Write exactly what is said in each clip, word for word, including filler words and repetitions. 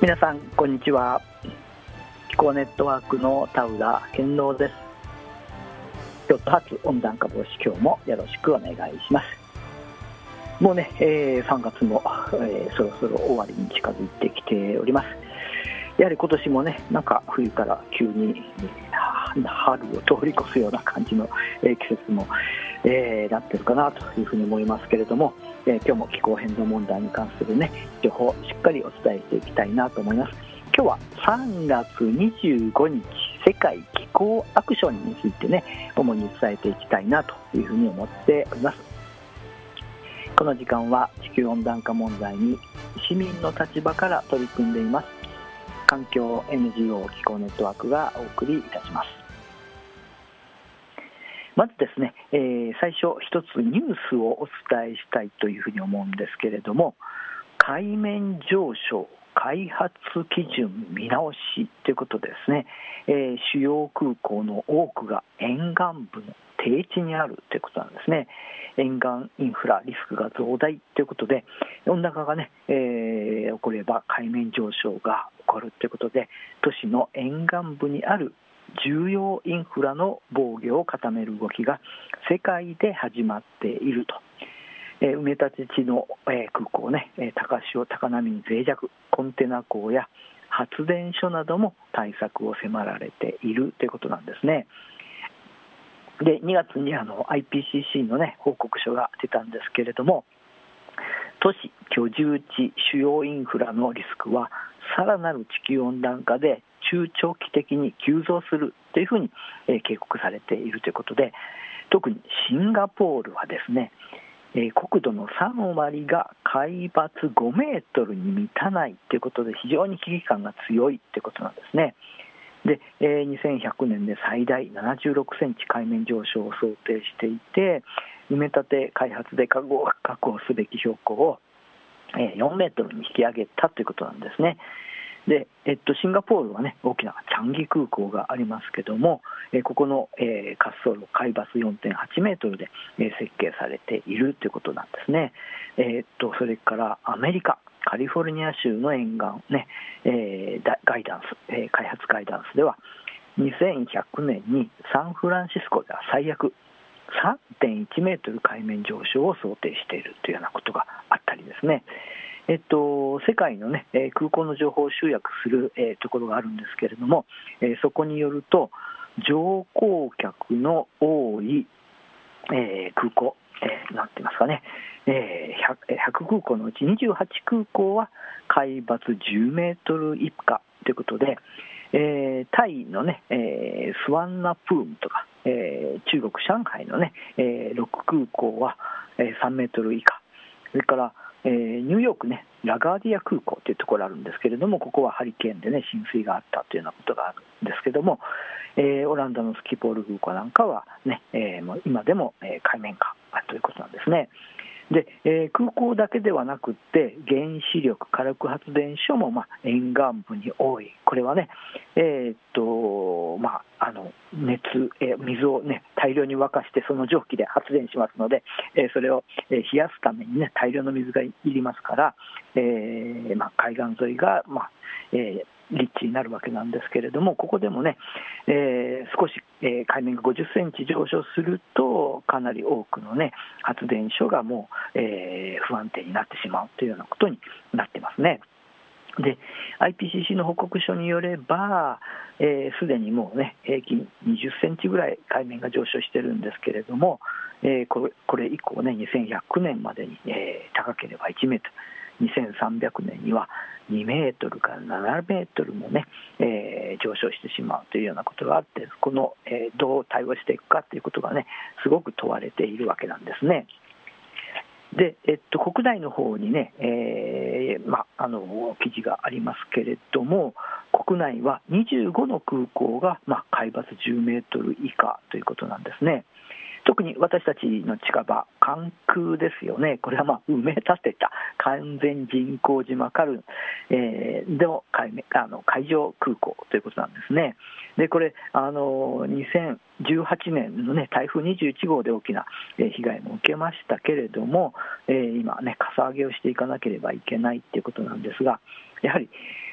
皆さんこんにちは。気候ネットワークの田浦健郎です。京都発温暖化防止、今日もよろしくお願いします。もうね、えー、さんがつも、えー、そろそろ終わりに近づいてきております。やはり今年もね、なんか冬から急に、えー、春を通り越すような感じの、えー、季節も、えー、なってるかなというふうに思いますけれども、えー、今日も気候変動問題に関するね情報をしっかりお伝えしていきたいなと思います。今日はさんがつにじゅうごにち世界気候アクションについてね主に伝えていきたいなというふうに思っております。この時間は地球温暖化問題に市民の立場から取り組んでいます環境 エヌジーオー 気候ネットワークがお送りいたします。まずですね、えー、最初一つニュースをお伝えしたいというふうに思うんですけれども、海面上昇開発基準見直しということですね、えー、主要空港の多くが沿岸部の低地にあるということなんですね。沿岸インフラリスクが増大ということで、温暖化がね、えー、起これば海面上昇が起こるということで、都市の沿岸部にある重要インフラの防御を固める動きが世界で始まっていると。えー、埋め立て地の、えー、空港ね、高潮高波に脆弱、コンテナ港や発電所なども対策を迫られているということなんですね。でにがつにあの アイピーシーシー の、ね、報告書が出たんですけれども、都市居住地主要インフラのリスクはさらなる地球温暖化で中長期的に急増するというふうに、えー、警告されているということで、特にシンガポールはですね、えー、国土のさんわりが海抜ごメートルに満たないということで非常に危機感が強いということなんですね。で、えー、にせんひゃくねんで最大ななじゅうろくセンチ海面上昇を想定していて、埋め立て開発で確保すべき標高をよんメートルに引き上げたということなんですね。で、えっと、シンガポールはね大きなチャンギ空港がありますけども、えー、ここの、えー、滑走路海抜 よんてんはちメートルで、えー、設計されているということなんですね。えー、っとそれからアメリカカリフォルニア州の沿岸ね、えー、ガイダンス、えー、開発ガイダンスではにせんひゃくねんにサンフランシスコでは最悪 さんてんいちメートル海面上昇を想定しているというようなことがあったりですね。えっと、世界の、ね、空港の情報を集約する、えー、ところがあるんですけれども、えー、そこによると乗降客の多い、えー、空港、えー、なんて言いますかね、えー、ひゃく, ひゃく空港のうちにじゅうはち空港は海抜じゅうメートル以下ということで、えー、タイの、ねえー、スワンナプームとか、えー、中国上海の、ねえー、ろく空港は、えー、さんメートル以下、それからえー、ニューヨークねラガーディア空港というところあるんですけれども、ここはハリケーンでね浸水があったというようなことがあるんですけども、えー、オランダのスキポール空港なんかはね、えー、もう今でも、えー、海面下ということなんですね。で、えー、空港だけではなくって原子力火力発電所も、まあ、沿岸部に多い。これはね、えーっとまあ、あの熱、えー、水を、ね、大量に沸かしてその蒸気で発電しますので、えー、それを、えー、冷やすために、ね、大量の水がいりますから、えーまあ、海岸沿いが、まあえー立地になるわけなんですけれども、ここでもね、えー、少し、えー、海面がごじゅっセンチ上昇するとかなり多くの、ね、発電所がもう、えー、不安定になってしまうというようなことになってますね。で アイピーシーシー の報告書によれば、す、えー、でにもうね平均にじゅっセンチぐらい海面が上昇してるんですけれども、えー、これ、これ以降ねにせんひゃくねんまでに、えー、高ければいちメートル、にせんさんびゃくねんにはにメートルからななメートルもね、えー、上昇してしまうというようなことがあって、この、えー、どう対応していくかということがねすごく問われているわけなんですね。で、えっと、国内の方にね、えーま、あの記事がありますけれども、国内はにじゅうごの空港が、ま、海抜じゅうメートル以下ということなんですね。特に私たちの近場、関空ですよね。これはまあ埋め立てた完全人工島カル、えー、の 海, あの海上空港ということなんですね。でこれあのにせんじゅうはちねんの、ね、台風にじゅういち号で大きな被害も受けましたけれども、えー、今ねかさ上げをしていかなければいけないということなんですが、やはり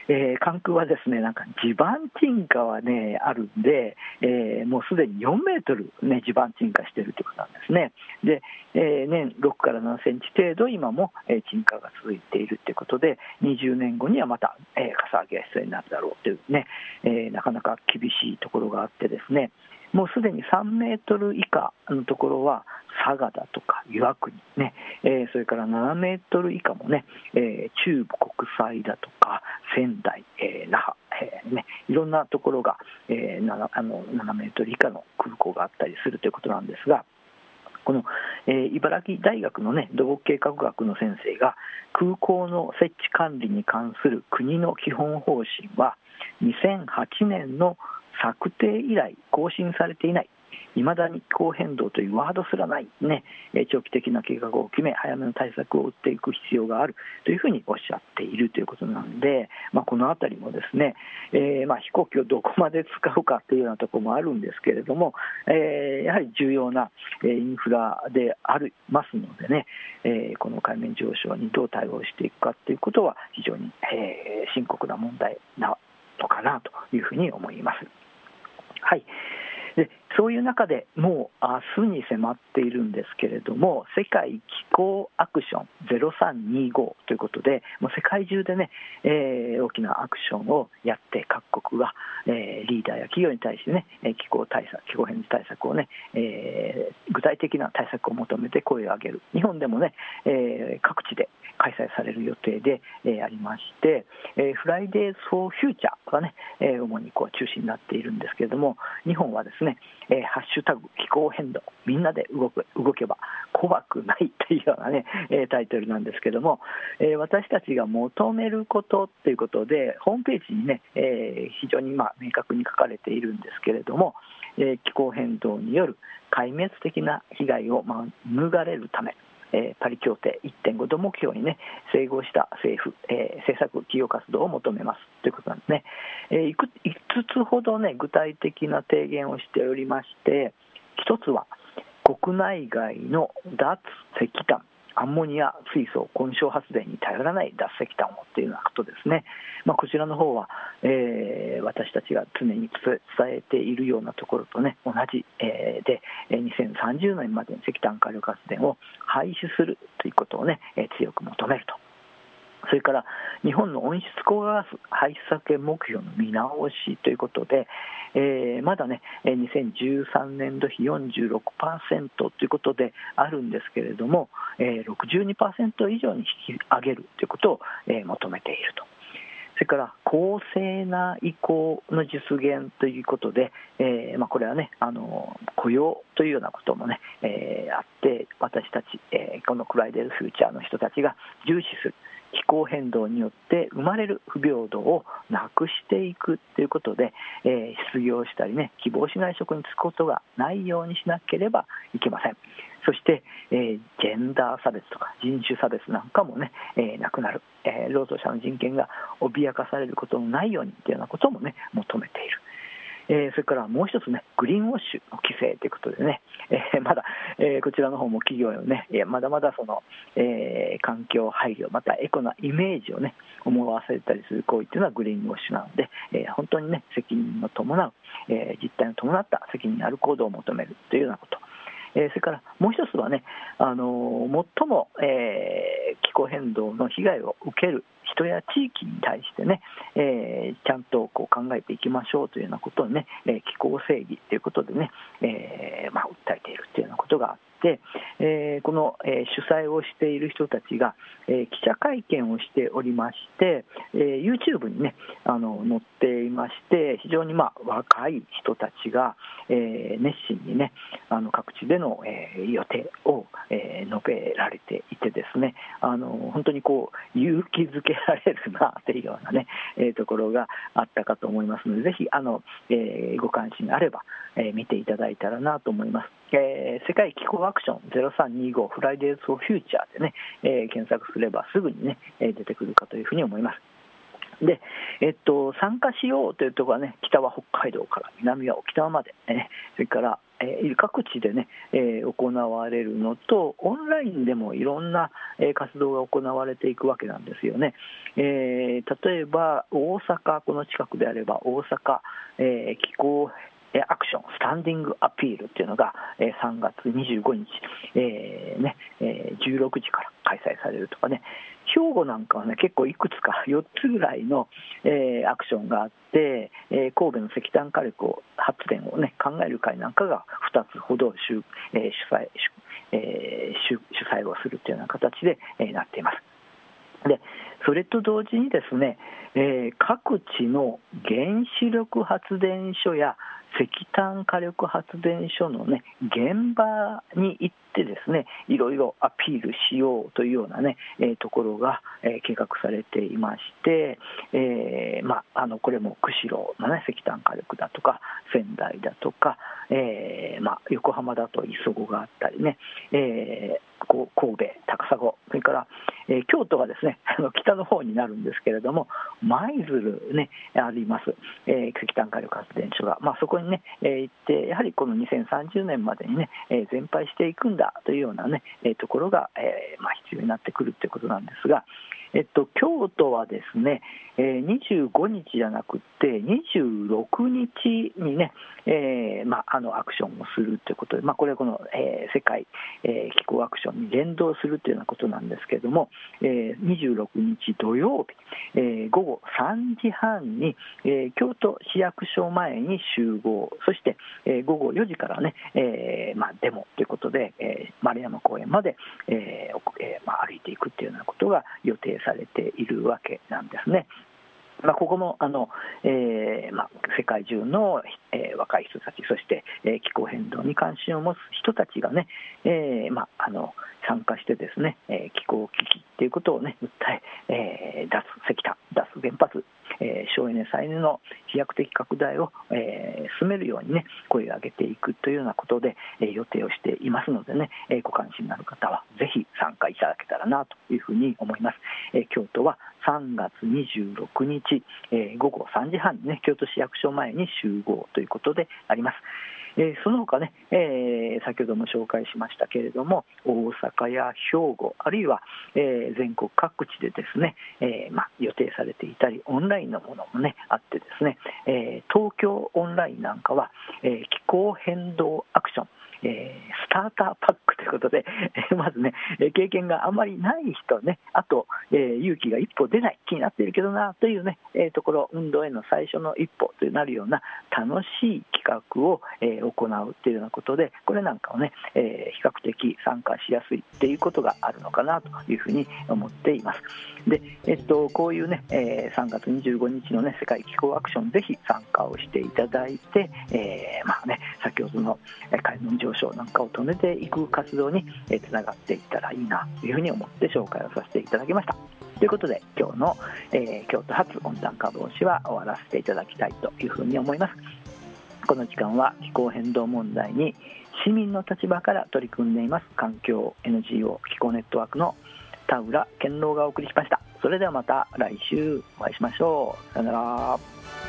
えー、関空はですね、なんか地盤沈下はね、あるんで、えー、もうすでによんメートル、ね、地盤沈下しているということなんですね。で、えー、年ろくからななセンチ程度、今も、えー、沈下が続いているということで、にじゅうねんごにはまた、えー、かさ上げが必要になるだろうというね、えー、なかなか厳しいところがあってですね、もうすでにさんメートル以下のところは佐賀だとか岩国ね、えー、それからななメートル以下もね、えー、中部国際だとか仙台、えー、那覇、えーね、いろんなところが、えー、な, あのななメートル以下の空港があったりするということなんですが、この、えー、茨城大学の、ね、土木計画学の先生が空港の設置管理に関する国の基本方針はにせんはちねんの策定以来更新されていない、いまだに気候変動というワードすらない、ね、長期的な計画を決め早めの対策を打っていく必要があるというふうにおっしゃっているということなので、まあ、このあたりもですね、えーまあ、飛行機をどこまで使うかというようなところもあるんですけれども、えー、やはり重要なインフラでありますのでね、えー、この海面上昇にどう対応していくかということは非常に、えー、深刻な問題なのかなというふうに思います。はい、でそういう中でもう明日に迫っているんですけれども、世界気候アクションゼロさんにごということで、もう世界中でね、えー、大きなアクションをやって各国が、えー、リーダーや企業に対してね、気候対策、気候変動対策をね、えー、具体的な対策を求めて声を上げる。日本でもね、えー、各地で開催される予定で、えー、ありまして、えー、フライデーズ・フォー・フューチャーがね、えー、主にこう中心になっているんですけれども、日本はですね、えー、ハッシュタグ気候変動みんなで動く動けば怖くないというようなね、えー、タイトルなんですけども、えー、私たちが求めることということでホームページにね、えー、非常にまあ明確に書かれているんですけれども、えー、気候変動による壊滅的な被害を免れるため、えー、パリ協定 いってんご 度目標にね整合した政府、えー、政策企業活動を求めますということなんですね。えー、いくいつつほどね具体的な提言をしておりまして、一つは国内外の脱石炭、アンモニア、水素、混焼発電に頼らない脱石炭をというようなことですね。まあ、こちらの方は、えー、私たちが常に伝えているようなところとね同じ、えー、でにせんさんじゅうねんまでに石炭火力発電を廃止するということをね、えー、強く求めると。それから日本の温室効果ガス排出削減目標の見直しということで、えー、まだねにせんじゅうさんねん度比 よんじゅうろくパーセント ということであるんですけれども、えー、ろくじゅうにパーセント 以上に引き上げるということを、えー、求めていると。それから公正な移行の実現ということで、えーまあ、これはねあの雇用というようなこともね、えー、あって、私たち、えー、このフライデーズフューチャーの人たちが重視する気候変動によって生まれる不平等をなくしていくということで、えー、失業したりね希望しない職に就くことがないようにしなければいけません。そして、えー、ジェンダー差別とか人種差別なんかもね、えー、なくなる、えー、労働者の人権が脅かされることのないようにというようなこともね求めている。えー、それからもう一つねグリーンウォッシュの規制ということでね、えー、まだ、えー、こちらの方も企業のねまだまだその、えー、環境配慮またエコなイメージをね思わせたりする行為というのはグリーンウォッシュなので、えー、本当にね責任を伴う、えー、実態の伴った責任ある行動を求めるというようなこと、えー、それからもう一つはね、あのー、最も、えー、気候変動の被害を受ける人や地域に対してね、えー、ちゃんとこう考えていきましょうというようなことをね、えー、気候正義ということでね、えーまあ、訴えているというようなことがあって、えー、この、えー、主催をしている人たちが、えー、記者会見をしておりまして、えー、YouTube にねあの載っていまして、非常にまあ若い人たちが、えー、熱心にねあの各地での、えー、予定を、えー、述べられていてですね、あの本当にこう勇気づけられるなというようなね、えー、ところがあったかと思いますので、ぜひあの、えー、ご関心あれば、えー、見ていただいたらなと思います。えー、世界気候アクションゼロさんにごフライデーズ・フォー・フューチャーでね、えー、検索すればすぐにね出てくるかというふうに思います。でえっと、参加しようというところはね、北は北海道から南は沖縄まで、ね、それからえー、各地でね、えー、行われるのと、オンラインでもいろんな、えー、活動が行われていくわけなんですよね。えー、例えば大阪、この近くであれば大阪、えー、気候アクションスタンディングアピールっていうのがさんがつにじゅうごにち、えーねえー、じゅうろくじから開催されるとかね、兵庫なんかはね結構いくつかよっつぐらいの、えー、アクションがあって、えー、神戸の石炭火力発電をね考える会なんかがふたつほど主、えー、主催、えー、主主催をするというような形で、えー、なっています。でそれと同時にですね、えー、各地の原子力発電所や石炭火力発電所の、ね、現場に行ってですね、いろいろアピールしようというような、ねえー、ところが、えー、計画されていまして、えーまあ、あのこれも釧路の、ね、石炭火力だとか仙台だとか、えーまあ、横浜だと磯子があったりね、えー神戸、高砂、それから、えー、京都がですねあの北の方になるんですけれども、舞鶴、ね、あります、えー、石炭火力発電所が、まあ、そこに、ねえー、行って、やはりこのにせんさんじゅうねんまでに、ねえー、全廃していくんだというような、ねえー、ところが、えーまあ、必要になってくるということなんですが、えっと、京都はですね、えー、にじゅうごにちじゃなくてにじゅうろくにちにね、えーまあ、あのアクションをするということで、まあ、これはこの、えー、世界、えー、気候アクションに連動するというようなことなんですけれども、えー、にじゅうろくにち土曜日、えー、午後さんじはんに、えー、京都市役所前に集合、そして、えー、午後よじからね、えーまあ、デモということで、えー、丸山公園まで、えーえーまあ、歩いていくというようなことが予定されているわけなんですね。まあ、ここもあの、えーまあ、世界中の、えー、若い人たち、そして、えー、気候変動に関心を持つ人たちがね、えーまあ、あの参加してですね、えー、気候危機ということを、ね、訴ええー、脱石炭、脱原発、えー、省エネ再エネの飛躍的拡大を、えー、進めるように、ね、声を上げていくというようなことで、えー、予定をしていますのでね、えー、ご関心のある方はぜひ参加いただけたらなというふうに思います。えー、京都はさんがつにじゅうろくにち、えー、午後さんじはんに、ね、京都市役所前に集合ということであります。えー、その他ね、えー、先ほども紹介しましたけれども、大阪や兵庫、あるいは、えー、全国各地でですね、えーまあ、予定されていたり、オンラインのものも、ね、あってですね、えー、東京オンラインなんかは、えー、気候変動アクション、えー、スターターパックということで、えー、まずね、経験があまりない人ね、あと、えー、勇気が一歩出ない、気になっているけどなというね、えー、ところ、運動への最初の一歩となるような楽しい企画を、えー、行うというようなことで、これなんかをね、えー、比較的参加しやすいっていうことがあるのかなというふうに思っています。で、えっと、こういうね、えー、さんがつにじゅうごにちのね、世界気候アクション、ぜひ参加をしていただいて、えー、まあね、先ほどの海面上昇なんかを止めていく活動につながっていったらいいなというふうに思って紹介をさせていただきました。ということで、今日の、えー、京都発温暖化防止は終わらせていただきたいというふうに思います。この時間は気候変動問題に市民の立場から取り組んでいます環境 エヌジーオー 気候ネットワークの田浦健郎がお送りしました。それではまた来週お会いしましょう。さよなら。